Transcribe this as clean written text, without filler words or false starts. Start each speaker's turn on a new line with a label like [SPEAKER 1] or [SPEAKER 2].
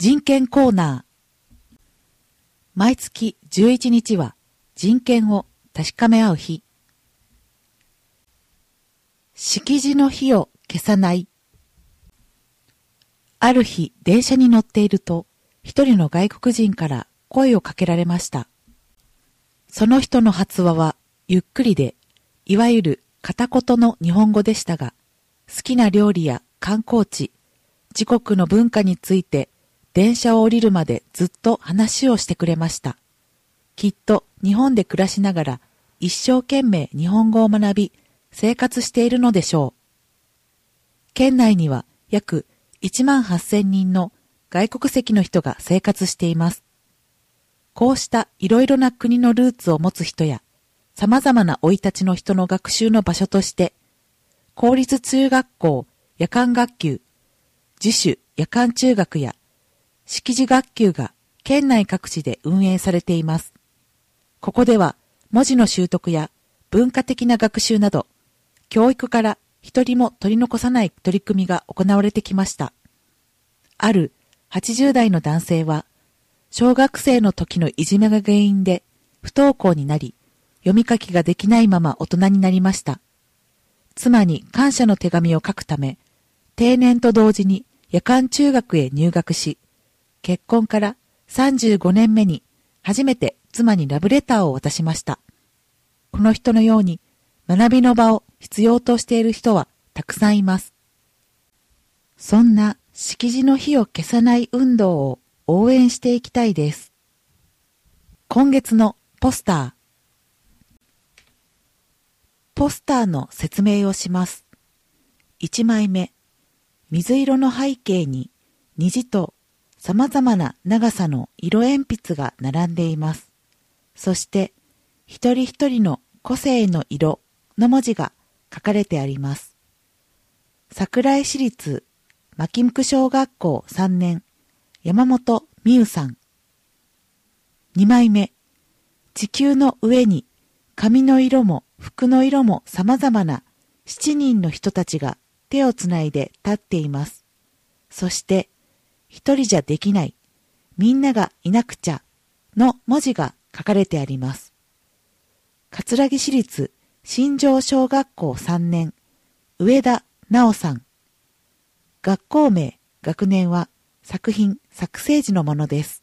[SPEAKER 1] 人権コーナー。毎月11日は人権を確かめ合う日。式辞の火を消さない。ある日電車に乗っていると一人の外国人から声をかけられました。その人の発話はゆっくりで、いわゆる片言の日本語でしたが、好きな料理や観光地、自国の文化について電車を降りるまでずっと話をしてくれました。きっと日本で暮らしながら一生懸命日本語を学び生活しているのでしょう。県内には約18,000人の外国籍の人が生活しています。こうしたいろいろな国のルーツを持つ人や様々な生い立ちの人の学習の場所として、公立中学校夜間学級、自主夜間中学や識字学級が県内各地で運営されています。ここでは文字の習得や文化的な学習など、教育から一人も取り残さない取り組みが行われてきました。ある80代の男性は、小学生の時のいじめが原因で不登校になり、読み書きができないまま大人になりました。妻に感謝の手紙を書くため、定年と同時に夜間中学へ入学し、結婚から35年目に初めて妻にラブレターを渡しました。この人のように学びの場を必要としている人はたくさんいます。そんな式辞の火を消さない運動を応援していきたいです。今月のポスター。ポスターの説明をします。1枚目、水色の背景に虹と様々な長さの色鉛筆が並んでいます。そして一人一人の個性の色の文字が書かれてあります。桜井市立牧向小学校3年山本美優さん。2枚目、地球の上に髪の色も服の色も様々な7人の人たちが手をつないで立っています。そして一人じゃできない、みんながいなくちゃの文字が書かれてあります。葛城市立新庄小学校3年上田直さん。学校名、学年は作品作成時のものです。